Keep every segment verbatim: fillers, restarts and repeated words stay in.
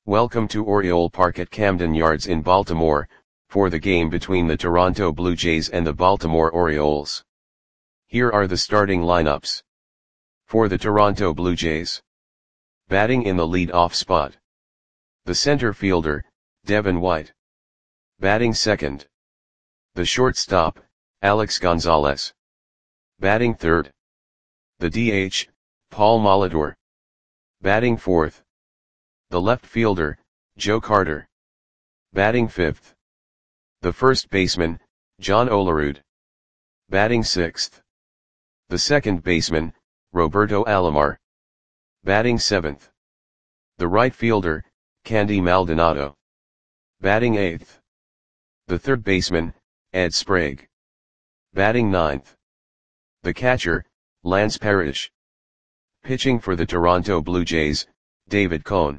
Welcome to Oriole Park at Camden Yards in Baltimore, for the game between the Toronto Blue Jays and the Baltimore Orioles. Here are the starting lineups. For the Toronto Blue Jays. Batting in the lead-off spot. The center fielder, Devin White. Batting second. The shortstop, Alex Gonzalez. Batting third. The D H, Paul Molitor. Batting fourth. The left fielder, Joe Carter. Batting fifth. The first baseman, John Olerud. Batting sixth. The second baseman, Roberto Alomar. Batting seventh. The right fielder, Candy Maldonado. Batting eighth. The third baseman, Ed Sprague. Batting ninth. The catcher, Lance Parrish. Pitching for the Toronto Blue Jays, David Cone.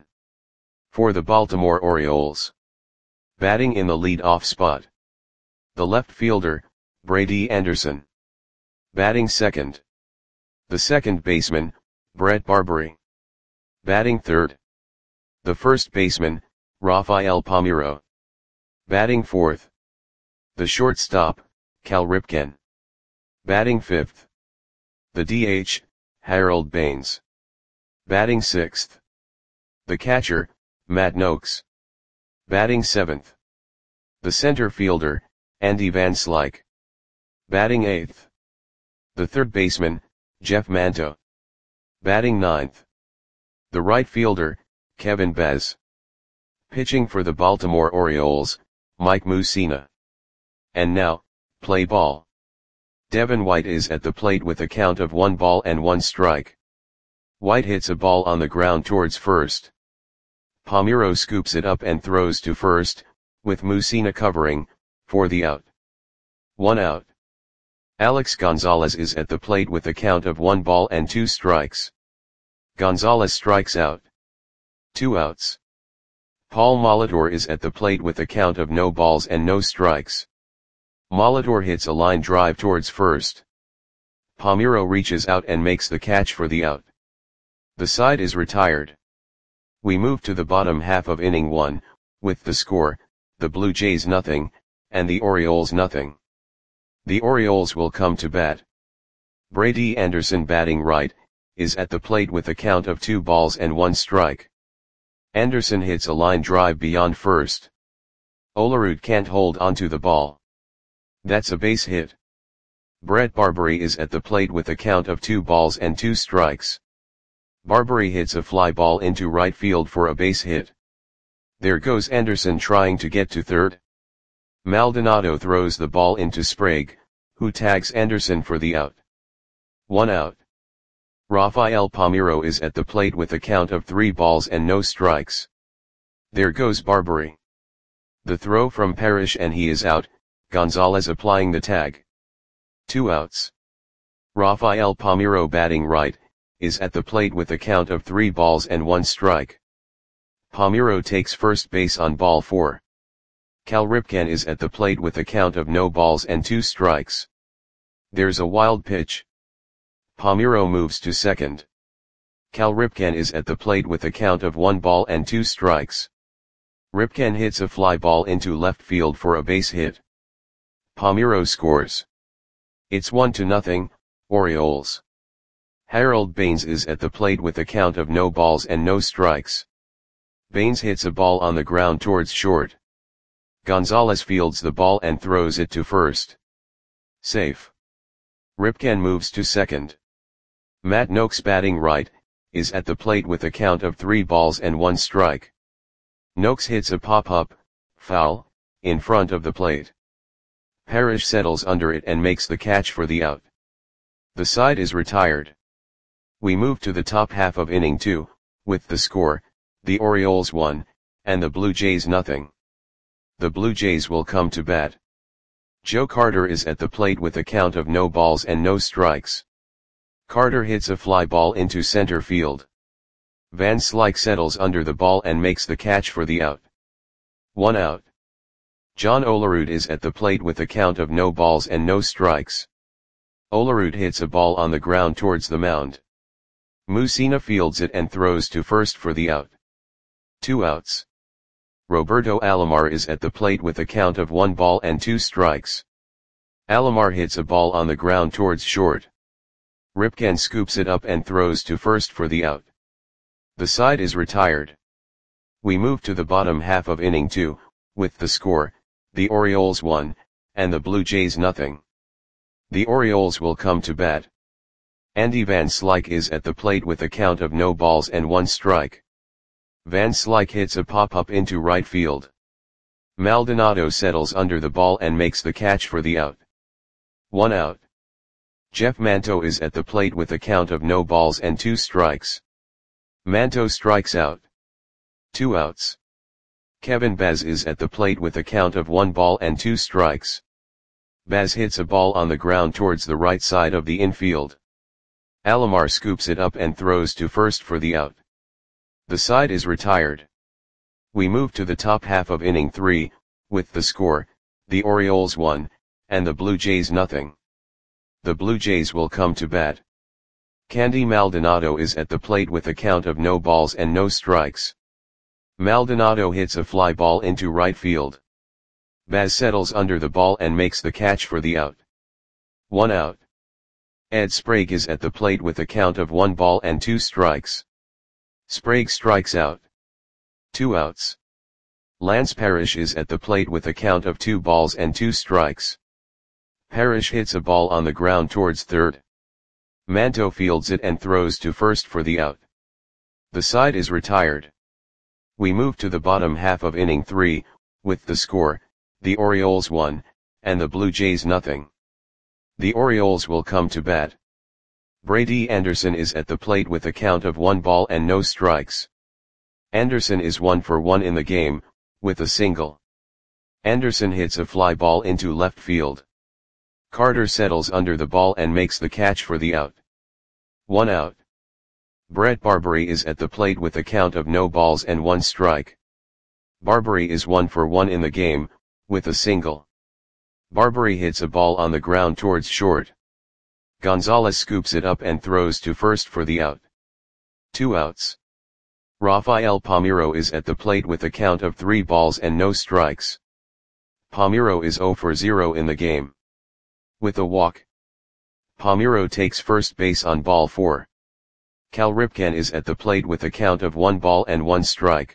For the Baltimore Orioles. Batting in the lead-off spot. The left fielder, Brady Anderson. Batting second. The second baseman, Brett Barbary. Batting third. The first baseman, Rafael Palmeiro. Batting fourth. The shortstop, Cal Ripken. Batting fifth. The D H, Harold Baines. Batting sixth. The catcher, Matt Noakes. Batting seventh. The center fielder, Andy Van Slyke. Batting eighth. The third baseman, Jeff Manto. Batting ninth. The right fielder, Kevin Bez. Pitching for the Baltimore Orioles, Mike Mussina. And now, play ball. Devin White is at the plate with a count of one ball and one strike. White hits a ball on the ground towards first. Palmeiro scoops it up and throws to first, with Mussina covering, for the out. One out. Alex Gonzalez is at the plate with a count of one ball and two strikes. Gonzalez strikes out. Two outs. Paul Molitor is at the plate with a count of no balls and no strikes. Molitor hits a line drive towards first. Palmeiro reaches out and makes the catch for the out. The side is retired. We move to the bottom half of inning one, with the score, the Blue Jays nothing, and the Orioles nothing. The Orioles will come to bat. Brady Anderson batting right, is at the plate with a count of two balls and one strike. Anderson hits a line drive beyond first. Olerud can't hold onto the ball. That's a base hit. Brett Barbary is at the plate with a count of two balls and two strikes. Barbary hits a fly ball into right field for a base hit. There goes Anderson trying to get to third. Maldonado throws the ball into Sprague, who tags Anderson for the out. One out. Rafael Palmeiro is at the plate with a count of three balls and no strikes. There goes Barbary. The throw from Parrish and he is out, Gonzalez applying the tag. Two outs. Rafael Palmeiro batting right, is at the plate with a count of three balls and one strike. Palmeiro takes first base on ball four. Cal Ripken is at the plate with a count of no balls and two strikes. There's a wild pitch. Palmeiro moves to second. Cal Ripken is at the plate with a count of one ball and two strikes. Ripken hits a fly ball into left field for a base hit. Palmeiro scores. It's one to nothing, Orioles. Harold Baines is at the plate with a count of no balls and no strikes. Baines hits a ball on the ground towards short. Gonzalez fields the ball and throws it to first. Safe. Ripken moves to second. Matt Noakes batting right, is at the plate with a count of three balls and one strike. Noakes hits a pop-up, foul, in front of the plate. Parrish settles under it and makes the catch for the out. The side is retired. We move to the top half of inning two, with the score, the Orioles one, and the Blue Jays nothing. The Blue Jays will come to bat. Joe Carter is at the plate with a count of no balls and no strikes. Carter hits a fly ball into center field. Van Slyke settles under the ball and makes the catch for the out. One out. John Olerud is at the plate with a count of no balls and no strikes. Olerud hits a ball on the ground towards the mound. Mussina fields it and throws to first for the out. Two outs. Roberto Alomar is at the plate with a count of one ball and two strikes. Alomar hits a ball on the ground towards short. Ripken scoops it up and throws to first for the out. The side is retired. We move to the bottom half of inning two, with the score, the Orioles one, and the Blue Jays nothing. The Orioles will come to bat. Andy Van Slyke is at the plate with a count of no balls and one strike. Van Slyke hits a pop-up into right field. Maldonado settles under the ball and makes the catch for the out. One out. Jeff Manto is at the plate with a count of no balls and two strikes. Manto strikes out. Two outs. Kevin Baz is at the plate with a count of one ball and two strikes. Baz hits a ball on the ground towards the right side of the infield. Alomar scoops it up and throws to first for the out. The side is retired. We move to the top half of inning three, with the score, the Orioles one, and the Blue Jays nothing. The Blue Jays will come to bat. Candy Maldonado is at the plate with a count of no balls and no strikes. Maldonado hits a fly ball into right field. Baz settles under the ball and makes the catch for the out. One out. Ed Sprague is at the plate with a count of one ball and two strikes. Sprague strikes out. Two outs. Lance Parrish is at the plate with a count of two balls and two strikes. Parrish hits a ball on the ground towards third. Manto fields it and throws to first for the out. The side is retired. We move to the bottom half of inning three, with the score, the Orioles one, and the Blue Jays nothing. The Orioles will come to bat. Brady Anderson is at the plate with a count of one ball and no strikes. Anderson is one for one in the game, with a single. Anderson hits a fly ball into left field. Carter settles under the ball and makes the catch for the out. One out. Brett Barbary is at the plate with a count of no balls and one strike. Barbary is one for one in the game, with a single. Barbary hits a ball on the ground towards short. Gonzalez scoops it up and throws to first for the out. Two outs. Rafael Palmeiro is at the plate with a count of three balls and no strikes. Palmeiro is zero for zero in the game. With a walk. Palmeiro takes first base on ball four. Cal Ripken is at the plate with a count of one ball and one strike.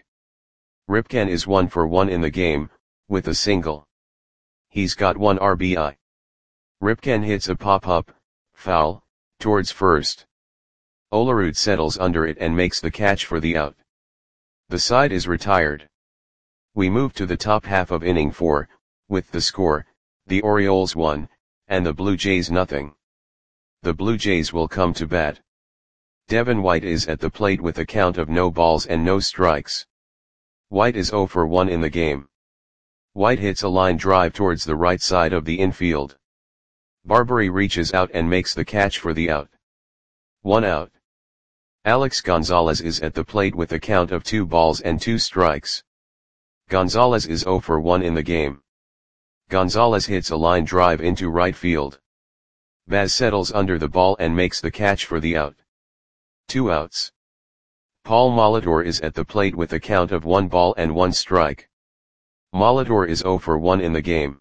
Ripken is one for one in the game, with a single. He's got one R B I. Ripken hits a pop-up, foul, towards first. Olerud settles under it and makes the catch for the out. The side is retired. We move to the top half of inning four, with the score, the Orioles one, and the Blue Jays nothing. The Blue Jays will come to bat. Devin White is at the plate with a count of no balls and no strikes. White is zero for one in the game. White hits a line drive towards the right side of the infield. Barbary reaches out and makes the catch for the out. One out. Alex Gonzalez is at the plate with a count of two balls and two strikes. Gonzalez is zero for one in the game. Gonzalez hits a line drive into right field. Baz settles under the ball and makes the catch for the out. Two outs. Paul Molitor is at the plate with a count of one ball and one strike. Molitor is zero for one in the game.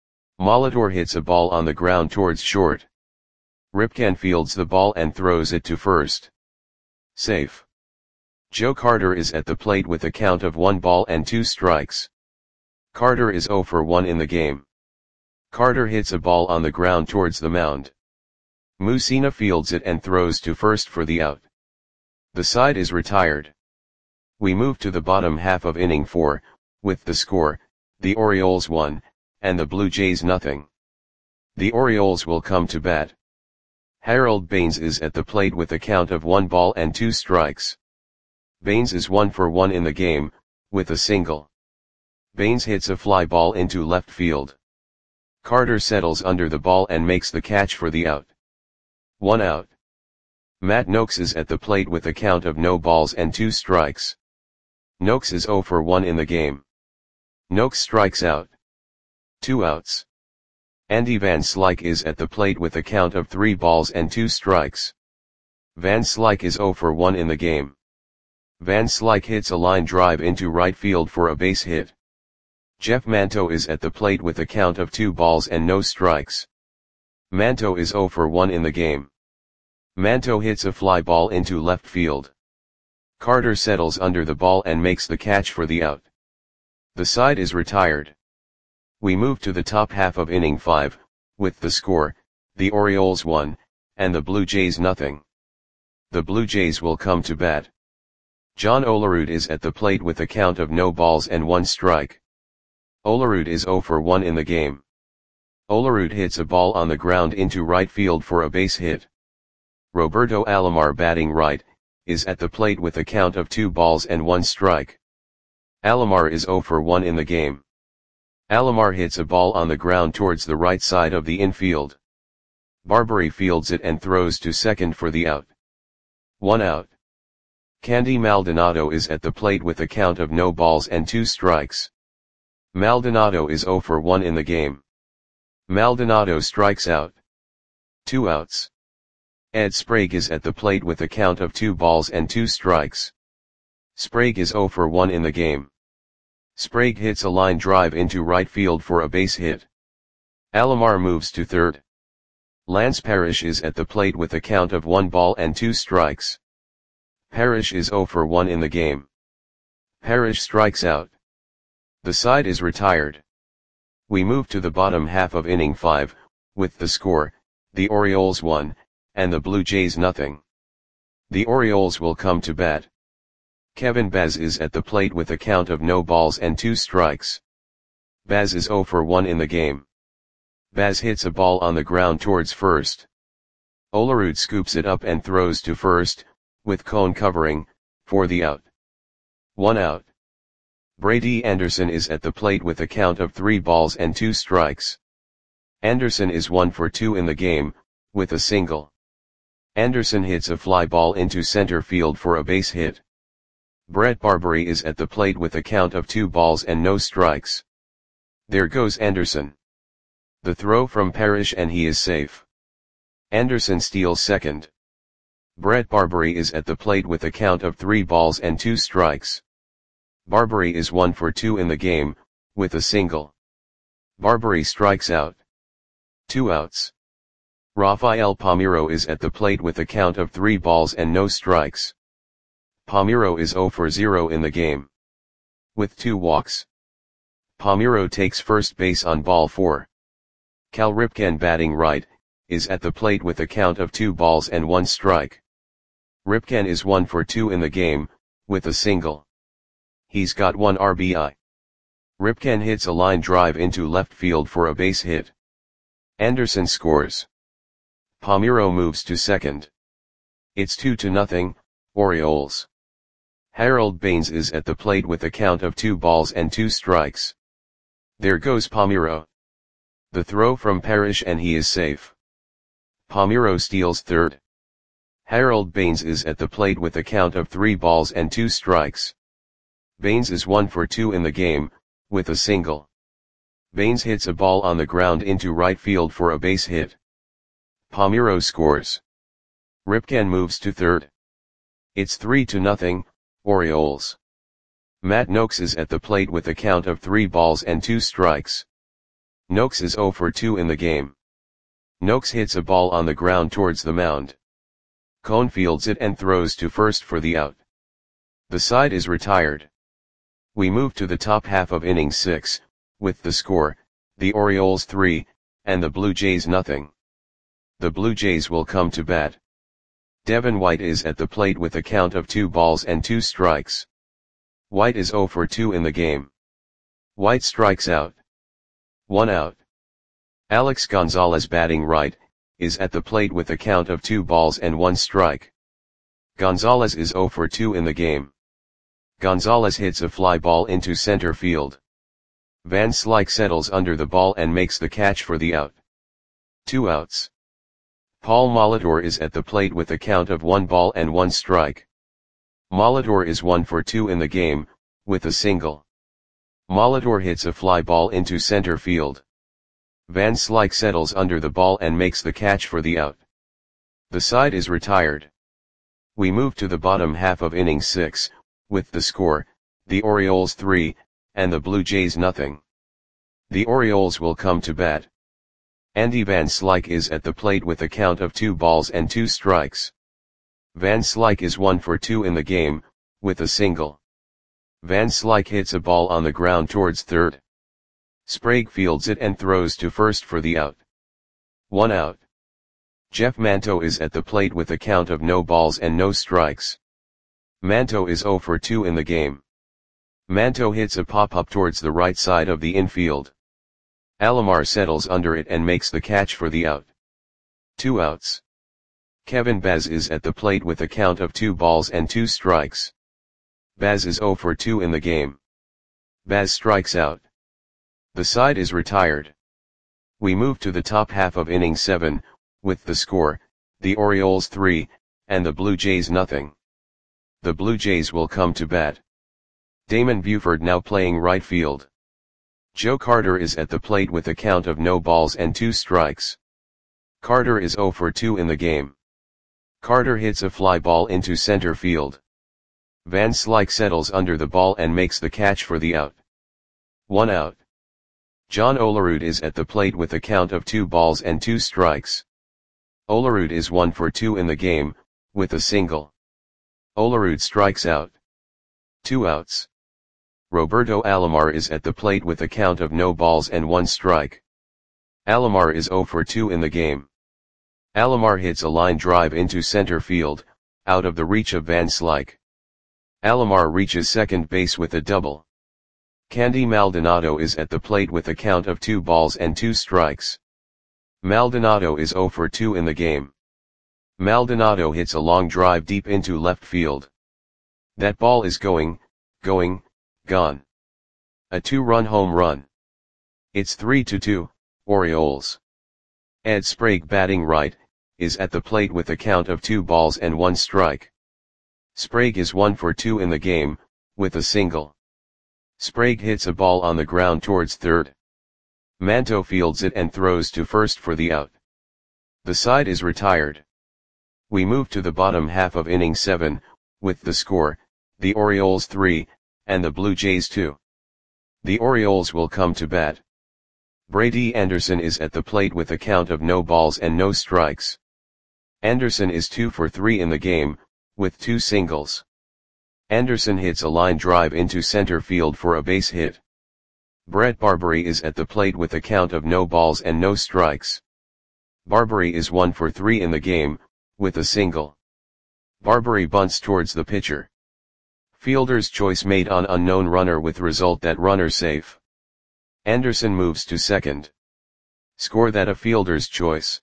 Molitor hits a ball on the ground towards short. Ripken fields the ball and throws it to first. Safe. Joe Carter is at the plate with a count of one ball and two strikes. Carter is zero for one in the game. Carter hits a ball on the ground towards the mound. Mussina fields it and throws to first for the out. The side is retired. We move to the bottom half of inning four, with the score, the Orioles one, and the Blue Jays nothing. The Orioles will come to bat. Harold Baines is at the plate with a count of one ball and two strikes. Baines is one for one in the game, with a single. Baines hits a fly ball into left field. Carter settles under the ball and makes the catch for the out. One out. Matt Noakes is at the plate with a count of no balls and two strikes. Noakes is zero for one in the game. Noakes strikes out. Two outs. Andy Van Slyke is at the plate with a count of three balls and two strikes. Van Slyke is zero for one in the game. Van Slyke hits a line drive into right field for a base hit. Jeff Manto is at the plate with a count of two balls and no strikes. Manto is oh for one in the game. Manto hits a fly ball into left field. Carter settles under the ball and makes the catch for the out. The side is retired. We move to the top half of inning five, with the score, the Orioles one, and the Blue Jays nothing. The Blue Jays will come to bat. John Olerud is at the plate with a count of no balls and one strike. Olerud is oh for one in the game. Olerud hits a ball on the ground into right field for a base hit. Roberto Alomar, batting right, is at the plate with a count of two balls and one strike. Alomar is oh for one in the game. Alomar hits a ball on the ground towards the right side of the infield. Barbary fields it and throws to second for the out. One out. Candy Maldonado is at the plate with a count of no balls and two strikes. Maldonado is oh for one in the game. Maldonado strikes out. Two outs. Ed Sprague is at the plate with a count of two balls and two strikes. Sprague is oh for one in the game. Sprague hits a line drive into right field for a base hit. Alomar moves to third. Lance Parrish is at the plate with a count of one ball and two strikes. Parrish is oh for one in the game. Parrish strikes out. The side is retired. We move to the bottom half of inning five, with the score, the Orioles one, and the Blue Jays nothing. The Orioles will come to bat. Kevin Baz is at the plate with a count of no balls and two strikes. Baz is oh for one in the game. Baz hits a ball on the ground towards first. Olerud scoops it up and throws to first, with Cone covering, for the out. One out. Brady Anderson is at the plate with a count of three balls and two strikes. Anderson is one for two in the game, with a single. Anderson hits a fly ball into center field for a base hit. Brett Barbary is at the plate with a count of two balls and no strikes. There goes Anderson. The throw from Parrish and he is safe. Anderson steals second. Brett Barbary is at the plate with a count of three balls and two strikes. Barbary is one for two in the game, with a single. Barbary strikes out. Two outs. Rafael Palmeiro is at the plate with a count of three balls and no strikes. Palmeiro is oh for zero in the game. With two walks. Palmeiro takes first base on ball four. Cal Ripken, batting right, is at the plate with a count of two balls and one strike. Ripken is one for two in the game, with a single. He's got one R B I. Ripken hits a line drive into left field for a base hit. Anderson scores. Palmeiro moves to second. It's two to nothing, Orioles. Harold Baines is at the plate with a count of two balls and two strikes. There goes Palmeiro. The throw from Parrish and he is safe. Palmeiro steals third. Harold Baines is at the plate with a count of three balls and two strikes. Baines is one for two in the game, with a single. Baines hits a ball on the ground into right field for a base hit. Palmeiro scores. Ripken moves to third. It's three to nothing, Orioles. Matt Noakes is at the plate with a count of three balls and two strikes. Noakes is oh for two in the game. Noakes hits a ball on the ground towards the mound. Cone fields it and throws to first for the out. The side is retired. We move to the top half of inning six, with the score, the Orioles three, and the Blue Jays nothing. The Blue Jays will come to bat. Devin White is at the plate with a count of two balls and two strikes. White is oh for two in the game. White strikes out. One out. Alex Gonzalez, batting right, is at the plate with a count of two balls and one strike. Gonzalez is oh for two in the game. Gonzalez hits a fly ball into center field. Van Slyke settles under the ball and makes the catch for the out. Two outs. Paul Molitor is at the plate with a count of one ball and one strike. Molitor is one for two in the game, with a single. Molitor hits a fly ball into center field. Van Slyke settles under the ball and makes the catch for the out. The side is retired. We move to the bottom half of inning six, with the score, the Orioles three, and the Blue Jays nothing. The Orioles will come to bat. Andy Van Slyke is at the plate with a count of two balls and two strikes. Van Slyke is one for two in the game, with a single. Van Slyke hits a ball on the ground towards third. Sprague fields it and throws to first for the out. One out. Jeff Manto is at the plate with a count of no balls and no strikes. Manto is zero for two in the game. Manto hits a pop-up towards the right side of the infield. Alomar settles under it and makes the catch for the out. Two outs. Kevin Baz is at the plate with a count of two balls and two strikes. Baz is zero for two in the game. Baz strikes out. The side is retired. We move to the top half of inning seven, with the score, the Orioles three, and the Blue Jays nothing. The Blue Jays will come to bat. Damon Buford now playing right field. Joe Carter is at the plate with a count of no balls and two strikes. Carter is zero for two in the game. Carter hits a fly ball into center field. Van Slyke settles under the ball and makes the catch for the out. One out. John Olerud is at the plate with a count of two balls and two strikes. Olerud is one for two in the game, with a single. Olerud strikes out. Two outs. Roberto Alomar is at the plate with a count of no balls and one strike. Alomar is zero for two in the game. Alomar hits a line drive into center field, out of the reach of Van Slyke. Alomar reaches second base with a double. Candy Maldonado is at the plate with a count of two balls and two strikes. Maldonado is zero for two in the game. Maldonado hits a long drive deep into left field. That ball is going, going, gone. A two-run home run. It's three to two, Orioles. Ed Sprague batting right, is at the plate with a count of two balls and one strike. Sprague is one for two in the game, with a single. Sprague hits a ball on the ground towards third. Manto fields it and throws to first for the out. The side is retired. We move to the bottom half of inning seven, with the score, the Orioles three, and the Blue Jays two. The Orioles will come to bat. Brady Anderson is at the plate with a count of no balls and no strikes. Anderson is two for three in the game, with two singles. Anderson hits a line drive into center field for a base hit. Brett Barbary is at the plate with a count of no balls and no strikes. Barbary is one for three in the game, with a single. Barbary bunts towards the pitcher. Fielder's choice made on unknown runner with result that runner safe. Anderson moves to second. Score that a fielder's choice.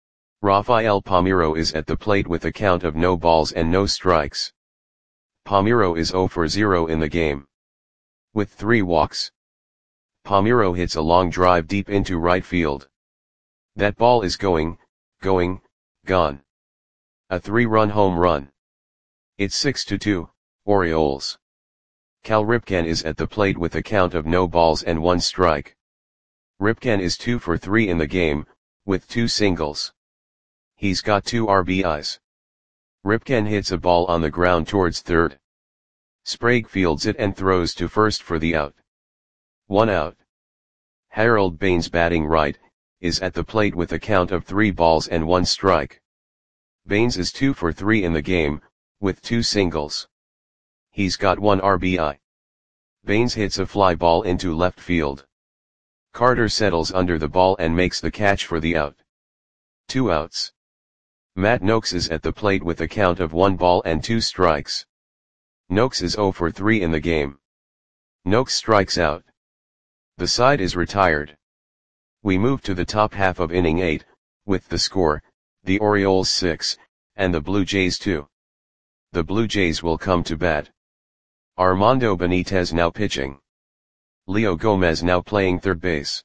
Rafael Palmeiro is at the plate with a count of no balls and no strikes. Palmeiro is zero for zero in the game. With three walks. Palmeiro hits a long drive deep into right field. That ball is going, going, gone. A three-run home run. It's six to two, Orioles. Cal Ripken is at the plate with a count of no balls and one strike. Ripken is two for three in the game, with two singles. He's got two R B Is. Ripken hits a ball on the ground towards third. Sprague fields it and throws to first for the out. One out. Harold Baines batting right, is at the plate with a count of three balls and one strike. Baines is two for three in the game, with two singles. He's got one R B I. Baines hits a fly ball into left field. Carter settles under the ball and makes the catch for the out. Two outs. Matt Noakes is at the plate with a count of one ball and two strikes. Noakes is zero for three in the game. Noakes strikes out. The side is retired. We move to the top half of inning eight, with the score, the Orioles six, and the Blue Jays two. The Blue Jays will come to bat. Armando Benitez now pitching. Leo Gomez now playing third base.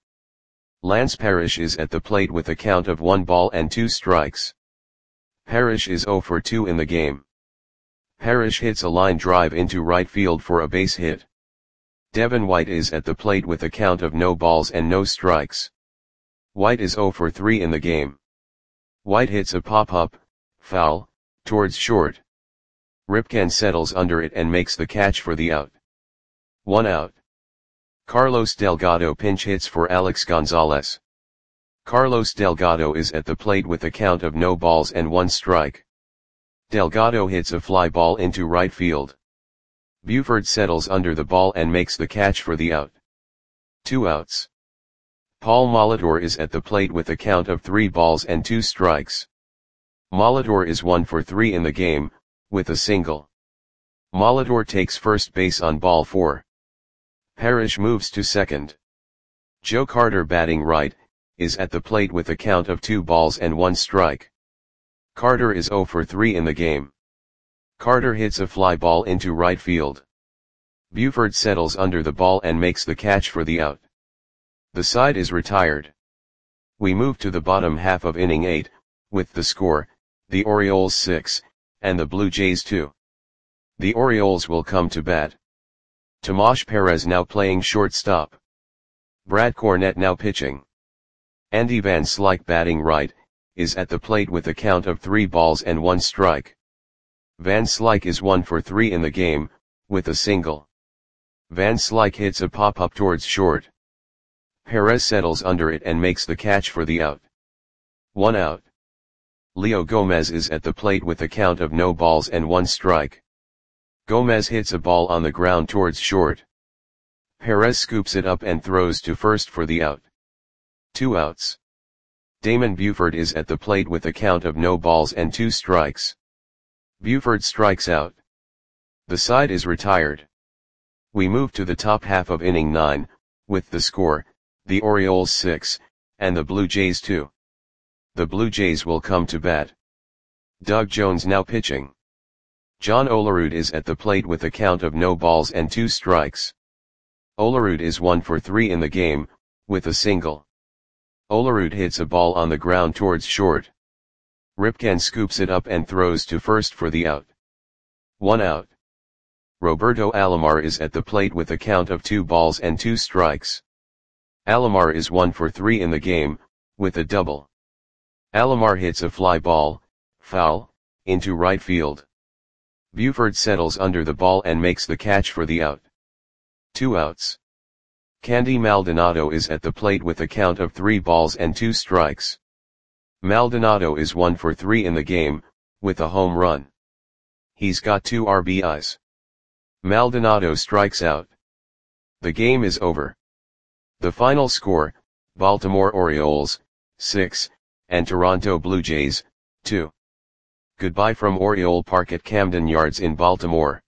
Lance Parrish is at the plate with a count of one ball and two strikes. Parrish is zero for two in the game. Parrish hits a line drive into right field for a base hit. Devin White is at the plate with a count of no balls and no strikes. White is zero for three in the game. White hits a pop-up, foul, towards short. Ripken settles under it and makes the catch for the out. One out. Carlos Delgado pinch hits for Alex Gonzalez. Carlos Delgado is at the plate with a count of no balls and one strike. Delgado hits a fly ball into right field. Buford settles under the ball and makes the catch for the out. Two outs. Paul Molitor is at the plate with a count of three balls and two strikes. Molitor is one for three in the game, with a single. Molitor takes first base on ball four. Parrish moves to second. Joe Carter, batting right, is at the plate with a count of two balls and one strike. Carter is zero for three in the game. Carter hits a fly ball into right field. Buford settles under the ball and makes the catch for the out. The side is retired. We move to the bottom half of inning eight, with the score, the Orioles six, and the Blue Jays two. The Orioles will come to bat. Tomas Perez now playing shortstop. Brad Cornett now pitching. Andy Van Slyke, batting right, is at the plate with a count of three balls and one strike. Van Slyke is one for three in the game, with a single. Van Slyke hits a pop-up towards short. Perez settles under it and makes the catch for the out. One out. Leo Gomez is at the plate with a count of no balls and one strike. Gomez hits a ball on the ground towards short. Perez scoops it up and throws to first for the out. Two outs. Damon Buford is at the plate with a count of no balls and two strikes. Buford strikes out. The side is retired. We move to the top half of inning nine, with the score, the Orioles six, and the Blue Jays two. The Blue Jays will come to bat. Doug Jones now pitching. John Olerud is at the plate with a count of no balls and two strikes. Olerud is one for three in the game, with a single. Olerud hits a ball on the ground towards short. Ripken scoops it up and throws to first for the out. One out. Roberto Alomar is at the plate with a count of two balls and two strikes. Alomar is one for three in the game, with a double. Alomar hits a fly ball, foul, into right field. Buford settles under the ball and makes the catch for the out. Two outs. Candy Maldonado is at the plate with a count of three balls and two strikes. Maldonado is one for three in the game, with a home run. He's got two R B Is. Maldonado strikes out. The game is over. The final score, Baltimore Orioles, six, and Toronto Blue Jays, two. Goodbye from Oriole Park at Camden Yards in Baltimore.